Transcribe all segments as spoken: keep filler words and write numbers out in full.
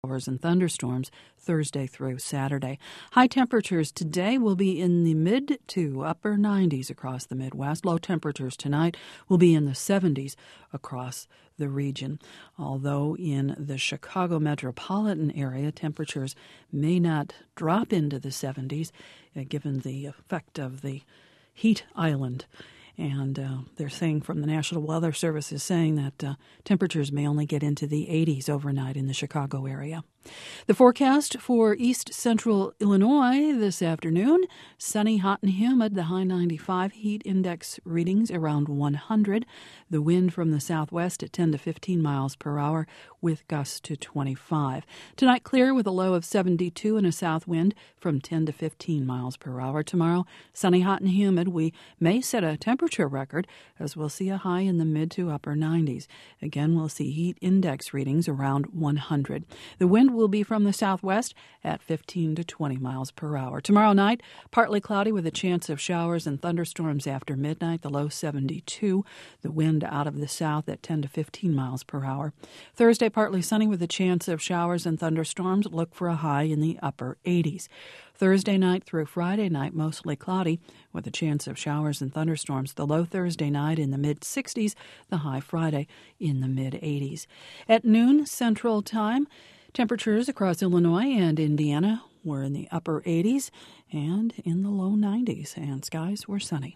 showers and thunderstorms Thursday through Saturday. High temperatures today will be in the mid to upper nineties across the Midwest. Low temperatures tonight will be in the seventies across the region. Although in the Chicago metropolitan area, temperatures may not drop into the seventies, uh, given the effect of the heat island. And uh, they're saying from the National Weather Service is saying that uh, temperatures may only get into the eighties overnight in the Chicago area. The forecast for east central Illinois this afternoon, sunny, hot, and humid, the high ninety-five, heat index readings around one hundred. The wind from the southwest at ten to fifteen miles per hour with gusts to twenty-five. Tonight clear with a low of seventy-two and a south wind from ten to fifteen miles per hour. Tomorrow, sunny, hot, and humid. We may set a temperature record as we'll see a high in the mid to upper nineties. Again, we'll see heat index readings around one hundred. The wind will be from the southwest at fifteen to twenty miles per hour. Tomorrow night, partly cloudy with a chance of showers and thunderstorms after midnight, the low seventy-two. The wind out of the south at ten to fifteen miles per hour. Thursday, partly sunny with a chance of showers and thunderstorms. Look for a high in the upper eighties. Thursday night through Friday night, mostly cloudy with a chance of showers and thunderstorms. The low Thursday night in the mid-sixties, the high Friday in the mid-eighties. At noon Central Time, temperatures across Illinois and Indiana were in the upper eighties and in the low nineties, and skies were sunny.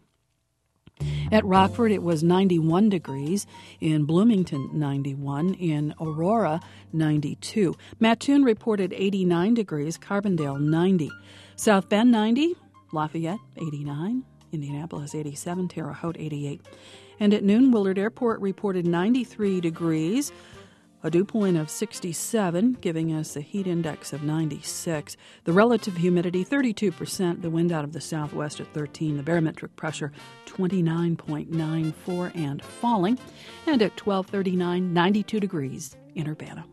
At Rockford, it was ninety-one degrees. In Bloomington, ninety-one. In Aurora, ninety-two. Mattoon reported eighty-nine degrees. Carbondale, ninety. South Bend, ninety. Lafayette, eighty-nine. Indianapolis, eighty-seven. Terre Haute, eighty-eight. And at noon, Willard Airport reported ninety-three degrees. A dew point of sixty-seven, giving us a heat index of ninety-six. The relative humidity, thirty-two percent. The wind out of the southwest at thirteen. The barometric pressure, twenty-nine point nine four and falling. And at twelve thirty-nine, ninety-two degrees in Urbana.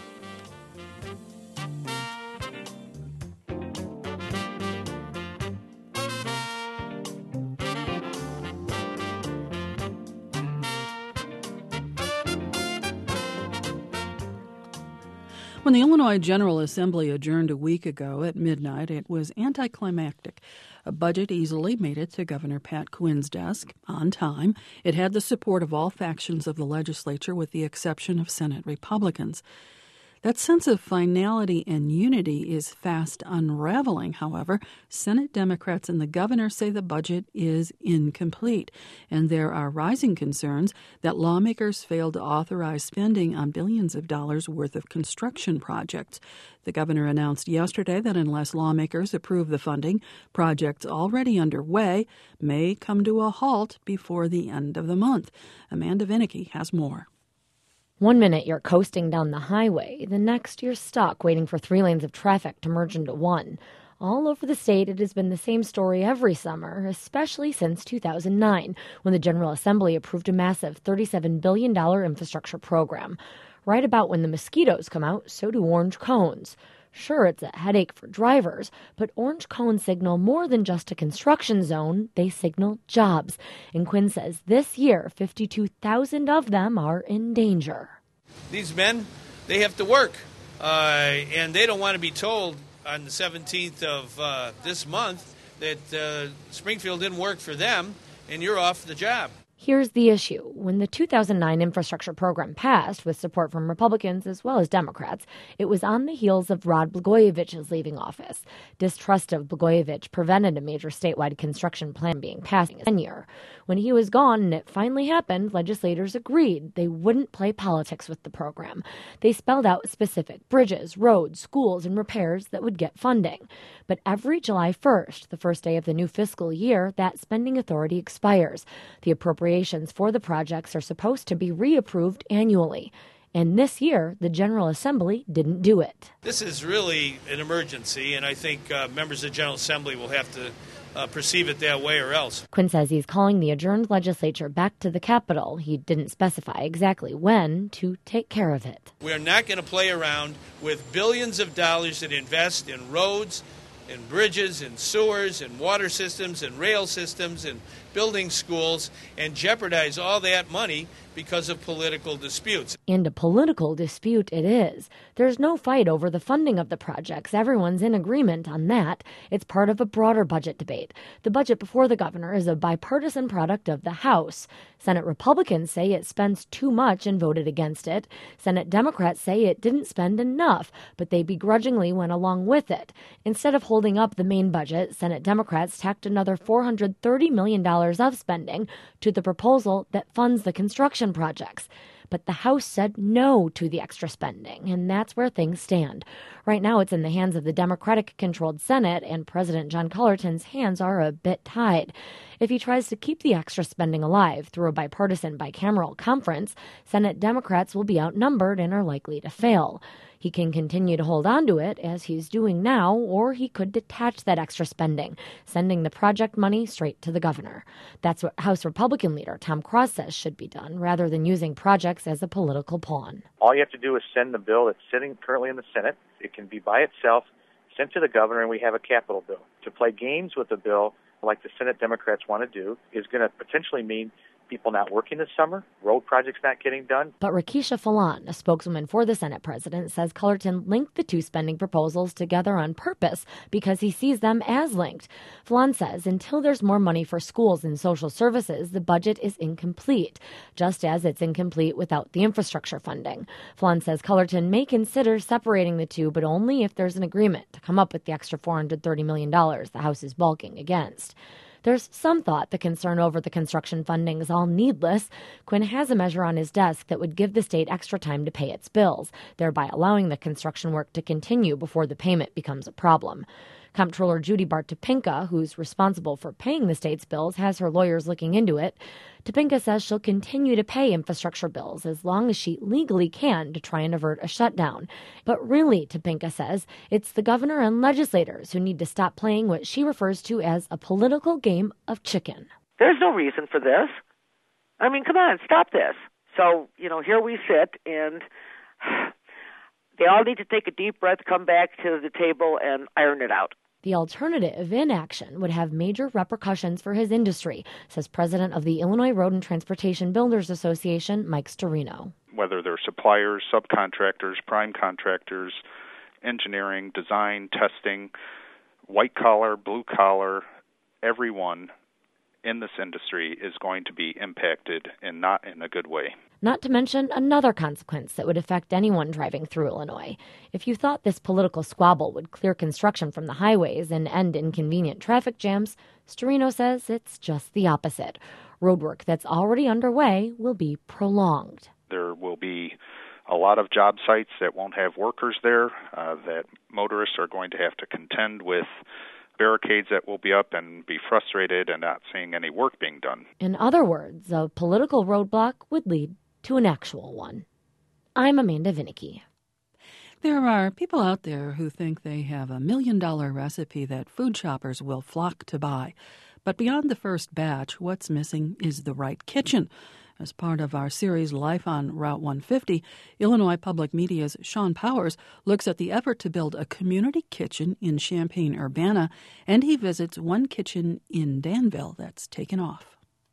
When the Illinois General Assembly adjourned a week ago at midnight, it was anticlimactic. A budget easily made it to Governor Pat Quinn's desk on time. It had the support of all factions of the legislature, with the exception of Senate Republicans. That sense of finality and unity is fast unraveling, however. Senate Democrats and the governor say the budget is incomplete, and there are rising concerns that lawmakers failed to authorize spending on billions of dollars worth of construction projects. The governor announced yesterday that unless lawmakers approve the funding, projects already underway may come to a halt before the end of the month. Amanda Vinicky has more. One minute you're coasting down the highway, the next you're stuck waiting for three lanes of traffic to merge into one. All over the state, it has been the same story every summer, especially since two thousand nine, when the General Assembly approved a massive thirty-seven billion dollars infrastructure program. Right about when the mosquitoes come out, so do orange cones. Sure, it's a headache for drivers, but orange cones signal more than just a construction zone. They signal jobs. And Quinn says this year, fifty-two thousand of them are in danger. These men, they have to work, uh, and they don't want to be told on the seventeenth of uh, this month that uh, Springfield didn't work for them, and you're off the job. Here's the issue. When the two thousand nine infrastructure program passed, with support from Republicans as well as Democrats, it was on the heels of Rod Blagojevich's leaving office. Distrust of Blagojevich prevented a major statewide construction plan being passed in his tenure. When he was gone and it finally happened, legislators agreed they wouldn't play politics with the program. They spelled out specific bridges, roads, schools, and repairs that would get funding. But every July first, the first day of the new fiscal year, that spending authority expires. The appropriations for the projects are supposed to be reapproved annually. And this year, the General Assembly didn't do it. This is really an emergency, and I think uh, members of the General Assembly will have to uh, perceive it that way or else. Quinn says he's calling the adjourned legislature back to the Capitol. He didn't specify exactly when to take care of it. We are not going to play around with billions of dollars that invest in roads, in bridges, in sewers, in water systems, and rail systems, and building schools, and jeopardize all that money because of political disputes. And a political dispute it is. There's no fight over the funding of the projects. Everyone's in agreement on that. It's part of a broader budget debate. The budget before the governor is a bipartisan product of the House. Senate Republicans say it spends too much and voted against it. Senate Democrats say it didn't spend enough, but they begrudgingly went along with it. Instead of holding up the main budget, Senate Democrats tacked another four hundred thirty million dollars of spending to the proposal that funds the construction projects. But the House said no to the extra spending, and that's where things stand. Right now, it's in the hands of the Democratic-controlled Senate, and President John Cullerton's hands are a bit tied. If he tries to keep the extra spending alive through a bipartisan bicameral conference, Senate Democrats will be outnumbered and are likely to fail. He can continue to hold on to it, as he's doing now, or he could detach that extra spending, sending the project money straight to the governor. That's what House Republican leader Tom Cross says should be done, rather than using projects as a political pawn. All you have to do is send the bill that's sitting currently in the Senate. It can be by itself, sent to the governor, and we have a capital bill. To play games with the bill, like the Senate Democrats want to do, is going to potentially mean people not working this summer, road projects not getting done. But Rakisha Falan, a spokeswoman for the Senate president, says Cullerton linked the two spending proposals together on purpose because he sees them as linked. Falan says until there's more money for schools and social services, the budget is incomplete, just as it's incomplete without the infrastructure funding. Falan says Cullerton may consider separating the two, but only if there's an agreement to come up with the extra four hundred thirty million dollars the House is balking against. There's some thought the concern over the construction funding is all needless. Quinn has a measure on his desk that would give the state extra time to pay its bills, thereby allowing the construction work to continue before the payment becomes a problem. Comptroller Judy Bart Topinka, who's responsible for paying the state's bills, has her lawyers looking into it. Topinka says she'll continue to pay infrastructure bills as long as she legally can to try and avert a shutdown. But really, Topinka says, it's the governor and legislators who need to stop playing what she refers to as a political game of chicken. There's no reason for this. I mean, come on, stop this. So, you know, here we sit, and they all need to take a deep breath, come back to the table, and iron it out. The alternative, inaction, would have major repercussions for his industry, says president of the Illinois Road and Transportation Builders Association, Mike Storino. Whether they're suppliers, subcontractors, prime contractors, engineering, design, testing, white collar, blue collar, everyone in this industry is going to be impacted, and not in a good way. Not to mention another consequence that would affect anyone driving through Illinois. If you thought this political squabble would clear construction from the highways and end inconvenient traffic jams, Storino says it's just the opposite. Roadwork that's already underway will be prolonged. There will be a lot of job sites that won't have workers there, uh, that motorists are going to have to contend with barricades that will be up and be frustrated and not seeing any work being done. In other words, a political roadblock would lead to an actual one. I'm Amanda Vinicky. There are people out there who think they have a million-dollar recipe that food shoppers will flock to buy. But beyond the first batch, what's missing is the right kitchen. As part of our series Life on Route one fifty, Illinois Public Media's Sean Powers looks at the effort to build a community kitchen in Champaign-Urbana, and he visits one kitchen in Danville that's taken off.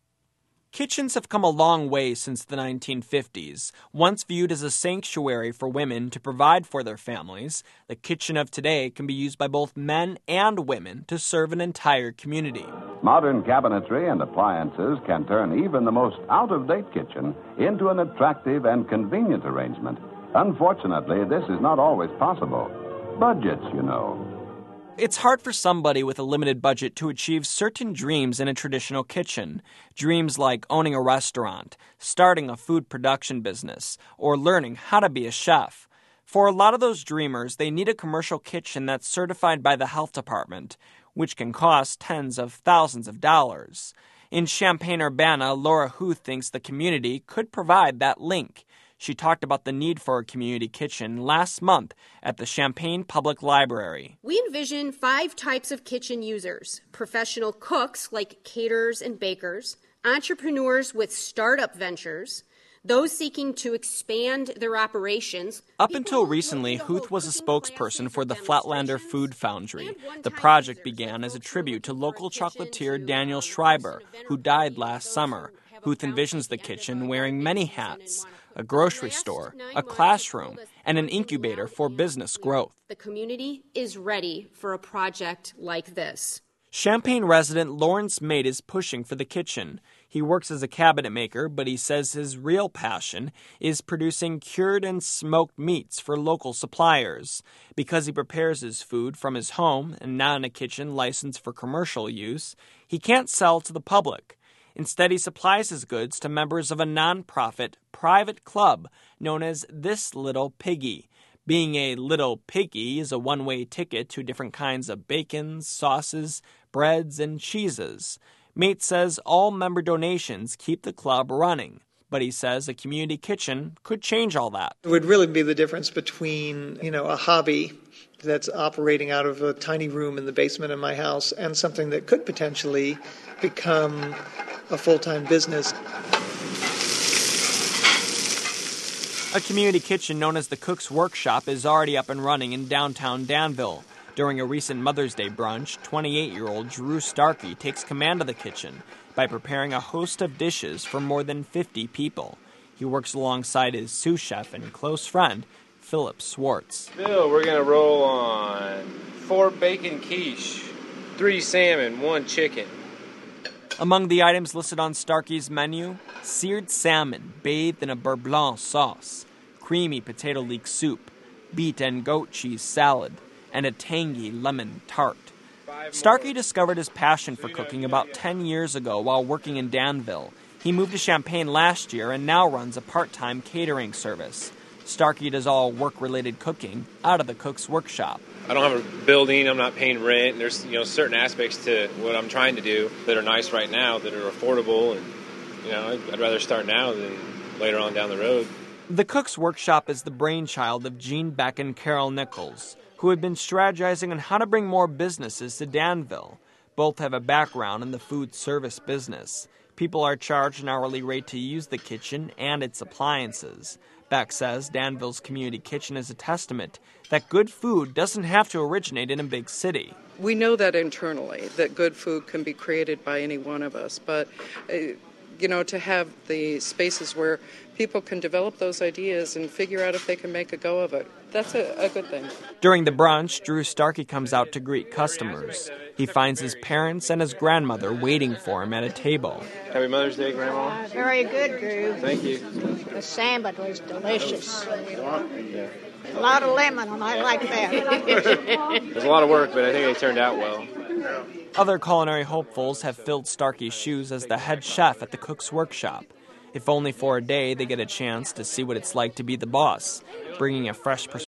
Kitchens have come a long way since the nineteen fifties. Once viewed as a sanctuary for women to provide for their families, the kitchen of today can be used by both men and women to serve an entire community. Modern cabinetry and appliances can turn even the most out-of-date kitchen into an attractive and convenient arrangement. Unfortunately, this is not always possible. Budgets, you know. It's hard for somebody with a limited budget to achieve certain dreams in a traditional kitchen. Dreams like owning a restaurant, starting a food production business, or learning how to be a chef. For a lot of those dreamers, they need a commercial kitchen that's certified by the health department, which can cost tens of thousands of dollars. In Champaign-Urbana, Laura Huth thinks the community could provide that link. She talked about the need for a community kitchen last month at the Champaign Public Library. We envision five types of kitchen users: professional cooks like caterers and bakers, entrepreneurs with startup ventures, those seeking to expand their operations. Up until recently, Huth was a spokesperson for the Flatlander Food Foundry. The project began as a tribute to local chocolatier Daniel Schreiber, who died last summer. Huth envisions the kitchen wearing many hats: a grocery store, a classroom, and an incubator for business growth. The community is ready for a project like this. Champaign resident Lawrence Mate is pushing for the kitchen. He works as a cabinet maker, but he says his real passion is producing cured and smoked meats for local suppliers. Because he prepares his food from his home and not in a kitchen licensed for commercial use, he can't sell to the public. Instead, he supplies his goods to members of a nonprofit private club known as This Little Piggy. Being a little piggy is a one-way ticket to different kinds of bacons, sauces, breads, and cheeses. Mate says all member donations keep the club running, but he says a community kitchen could change all that. It would really be the difference between, you know, a hobby that's operating out of a tiny room in the basement of my house and something that could potentially become a full-time business. A community kitchen known as the Cook's Workshop is already up and running in downtown Danville. During a recent Mother's Day brunch, twenty-eight-year-old Drew Starkey takes command of the kitchen by preparing a host of dishes for more than fifty people. He works alongside his sous chef and close friend, Philip Swartz. Bill, we're going to roll on four bacon quiche, three salmon, one chicken. Among the items listed on Starkey's menu, seared salmon bathed in a beurre blanc sauce, creamy potato leek soup, beet and goat cheese salad, and a tangy lemon tart. Starkey discovered his passion for cooking about ten years ago while working in Danville. He moved to Champaign last year and now runs a part-time catering service. Starkey does all work-related cooking out of the Cook's Workshop. I don't have a building, I'm not paying rent, and there's, you know, certain aspects to what I'm trying to do that are nice right now, that are affordable, and, you know, I'd, I'd rather start now than later on down the road. The Cook's Workshop is the brainchild of Gene Beck and Carol Nichols, who have been strategizing on how to bring more businesses to Danville. Both have a background in the food service business. People are charged an hourly rate to use the kitchen and its appliances. Beck says Danville's community kitchen is a testament that good food doesn't have to originate in a big city. We know that internally, that good food can be created by any one of us, but uh, you know, to have the spaces where people can develop those ideas and figure out if they can make a go of it, that's a, a good thing. During the brunch, Drew Starkey comes out to greet customers. He finds his parents and his grandmother waiting for him at a table. Happy Mother's Day, Grandma. Very good, Drew. Thank you. The salmon was delicious. Yeah. A lot of lemon, and I like that. It was a lot of work, but I think they turned out well. Other culinary hopefuls have filled Starkey's shoes as the head chef at the Cook's Workshop. If only for a day, they get a chance to see what it's like to be the boss, bringing a fresh perspective